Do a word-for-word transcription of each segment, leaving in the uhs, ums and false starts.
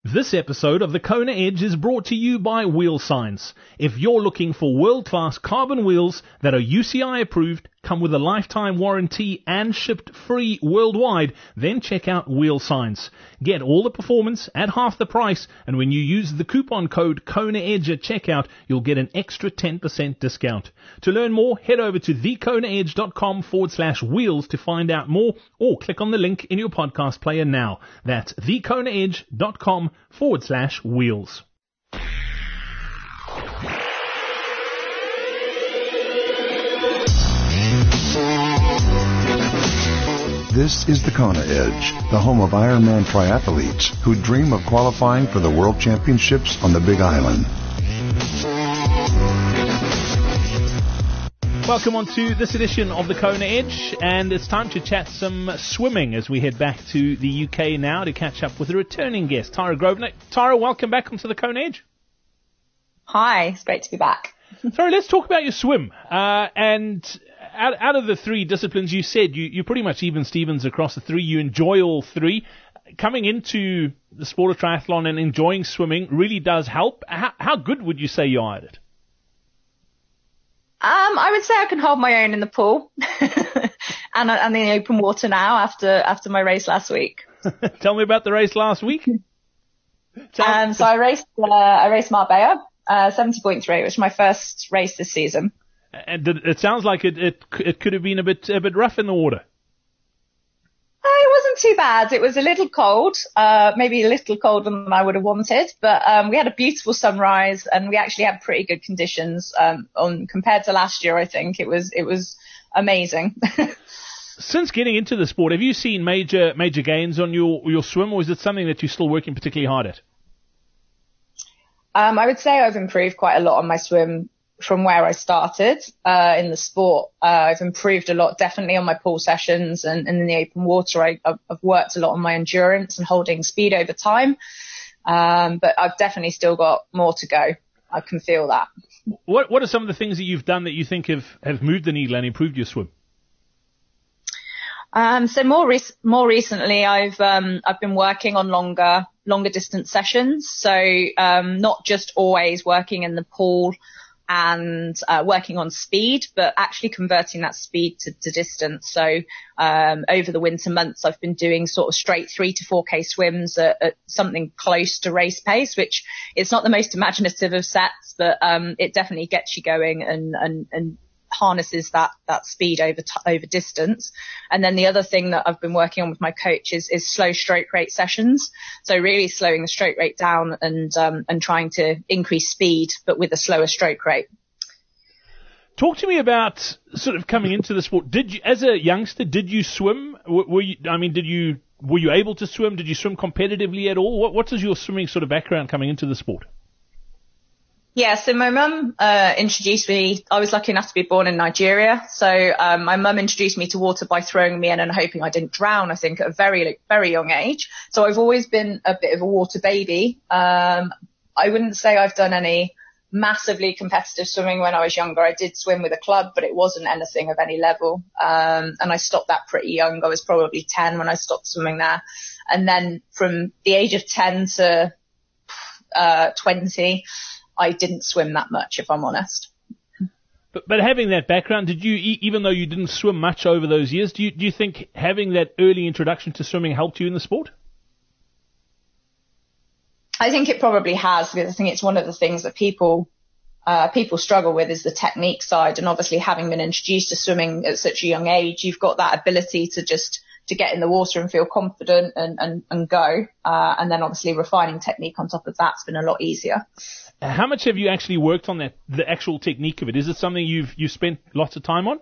This episode of the Kona Edge is brought to you by Wheel Science. If you're looking for world-class carbon wheels that are U C I approved, come with a lifetime warranty and shipped free worldwide, then check out Wheel Science. Get all the performance at half the price, and when you use the coupon code KONAEDGE at checkout, you'll get an extra ten percent discount. To learn more, head over to thekonaedge.com forward slash wheels to find out more, or click on the link in your podcast player now. That's thekonaedge.com forward slash wheels. This is the Kona Edge, the home of Ironman triathletes who dream of qualifying for the World Championships on the Big Island. Welcome on to this edition of the Kona Edge, and it's time to chat some swimming as we head back to the U K now to catch up with a returning guest, Tara Grosvenor. Tara, welcome back onto the Kona Edge. Hi, it's great to be back. Sorry, let's talk about your swim. Uh, and out, out of the three disciplines, you said you, you're pretty much even Stevens across the three. You enjoy all three. Coming into the sport of triathlon and enjoying swimming really does help. How, how good would you say you are at it? Um, I would say I can hold my own in the pool and, and in the open water now after after my race last week. Tell me about the race last week. Um, so I raced uh, I raced Marbella, uh, seventy point three, which was my first race this season. And it sounds like it, it it could have been a bit a bit rough in the water. Uh, it wasn't too bad. It was a little cold, uh, maybe a little colder than I would have wanted, but um, we had a beautiful sunrise and we actually had pretty good conditions um, on compared to last year. I think it was it was amazing. Since getting into the sport, have you seen major major gains on your your swim, or is it something that you're still working particularly hard at? Um, I would say I've improved quite a lot on my swim from where I started uh, in the sport. Uh, I've improved a lot, definitely on my pool sessions and, and in the open water. I, I've, I've worked a lot on my endurance and holding speed over time, um, but I've definitely still got more to go. I can feel that. What What are some of the things that you've done that you think have, have moved the needle and improved your swim? Um, so more rec- more recently, I've um, I've been working on longer longer distance sessions. So um, not just always working in the pool and uh, working on speed, but actually converting that speed to, to distance. So um, over the winter months, I've been doing sort of straight three to four K swims at, at something close to race pace, which is not the most imaginative of sets, but um, it definitely gets you going and and, and harnesses that that speed over t- over distance. And then the other thing that I've been working on with my coach is is slow stroke rate sessions. So really slowing the stroke rate down and um, and trying to increase speed, but with a slower stroke rate. Talk to me about sort of coming into the sport. Did you, as a youngster, did you swim? Were, were you, I mean, did you were you able to swim? Did you swim competitively at all? What what is your swimming sort of background coming into the sport? Yeah, so my mum uh, introduced me. I was lucky enough to be born in Nigeria. So um, my mum introduced me to water by throwing me in and hoping I didn't drown, I think, at a very, very young age. So I've always been a bit of a water baby. Um, I wouldn't say I've done any massively competitive swimming when I was younger. I did swim with a club, but it wasn't anything of any level. Um, and I stopped that pretty young. I was probably ten when I stopped swimming there. And then from the age of ten to uh, twenty, I didn't swim that much, if I'm honest. But, but having that background, did you, even though you didn't swim much over those years, do you, do you think having that early introduction to swimming helped you in the sport? I think it probably has, because I think it's one of the things that people uh, people struggle with is the technique side. And obviously, having been introduced to swimming at such a young age, you've got that ability to just to get in the water and feel confident and, and, and go. Uh, and then obviously refining technique on top of that's been a lot easier. How much have you actually worked on that, the actual technique of it? Is it something you've you've spent lots of time on?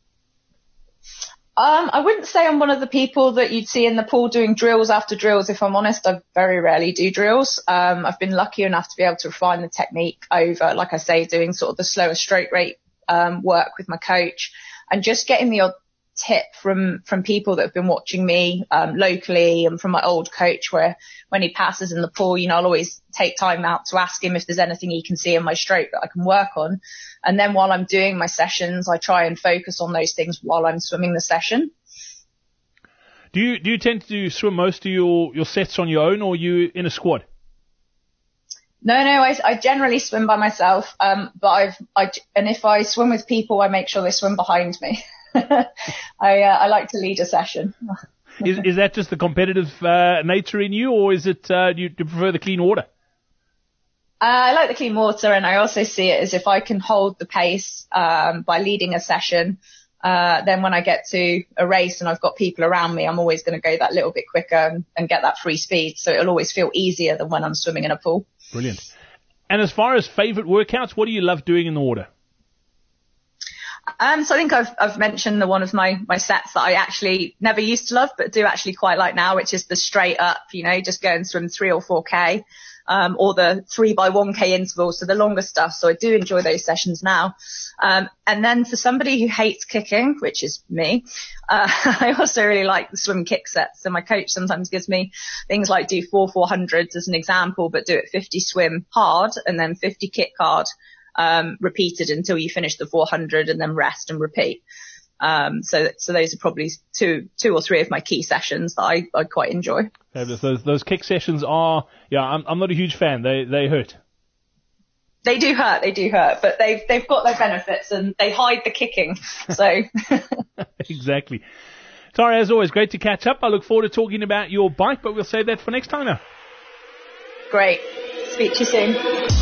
Um, I wouldn't say I'm one of the people that you'd see in the pool doing drills after drills. If I'm honest, I very rarely do drills. Um, I've been lucky enough to be able to refine the technique over, like I say, doing sort of the slower stroke rate um, work with my coach and just getting the odd tip from from people that have been watching me um, locally and from my old coach, where when he passes in the pool, you know, I'll always take time out to ask him if there's anything he can see in my stroke that I can work on. And then while I'm doing my sessions, I try and focus on those things while I'm swimming the session. Do you do you tend to swim most of your, your sets on your own, or are you in a squad? No, no, I, I generally swim by myself. Um, but I've, I, and if I swim with people, I make sure they swim behind me. I, uh, I like to lead a session. is, is that just the competitive, uh, nature in you, or is it, uh, do you, do you prefer the clean water? Uh, I like the clean water, and I also see it as if I can hold the pace, um, by leading a session, uh, then when I get to a race and I've got people around me, I'm always going to go that little bit quicker and, and get that free speed. So it'll always feel easier than when I'm swimming in a pool. Brilliant. And as far as favorite workouts, what do you love doing in the water? Um, so I think I've, I've mentioned the one of my, my sets that I actually never used to love, but do actually quite like now, which is the straight up, you know, just go and swim three or four K, um, or the three by one K intervals, so the longer stuff. So I do enjoy those sessions now. Um, and then for somebody who hates kicking, which is me, uh, I also really like the swim kick sets. So my coach sometimes gives me things like do four four hundreds as an example, but do it fifty swim hard and then fifty kick hard. Um, repeated until you finish the four hundred and then rest and repeat. Um, so, so those are probably two, two or three of my key sessions that I, I quite enjoy. Fabulous. Those, those kick sessions are, yeah, I'm, I'm not a huge fan. They, they hurt. They do hurt. They do hurt, but they've, they've got their benefits and they hide the kicking. So. Exactly. Tara, as always, great to catch up. I look forward to talking about your bike, but we'll save that for next time now. Great. Speak to you soon.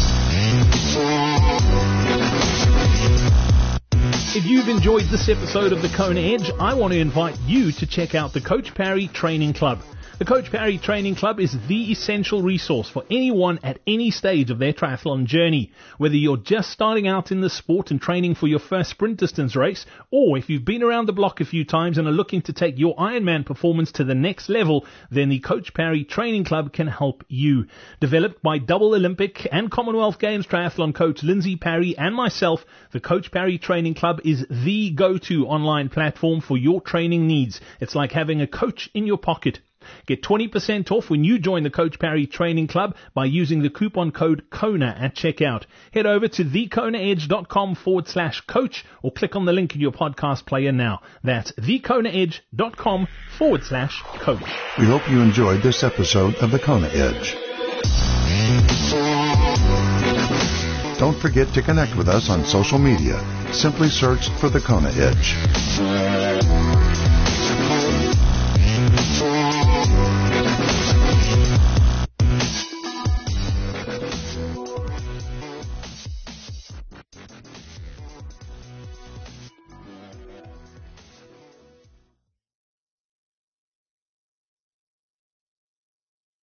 If you've enjoyed this episode of the Kona Edge, I want to invite you to check out the Coach Parry Training Club. The Coach Parry Training Club is the essential resource for anyone at any stage of their triathlon journey. Whether you're just starting out in the sport and training for your first sprint distance race, or if you've been around the block a few times and are looking to take your Ironman performance to the next level, then the Coach Parry Training Club can help you. Developed by double Olympic and Commonwealth Games triathlon coach Lindsay Parry and myself, the Coach Parry Training Club is the go-to online platform for your training needs. It's like having a coach in your pocket. Get twenty percent off when you join the Coach Parry Training Club by using the coupon code KONA at checkout. Head over to thekonaedge.com forward slash coach or click on the link in your podcast player now. That's thekonaedge.com forward slash coach. We hope you enjoyed this episode of the Kona Edge. Don't forget to connect with us on social media. Simply search for the Kona Edge.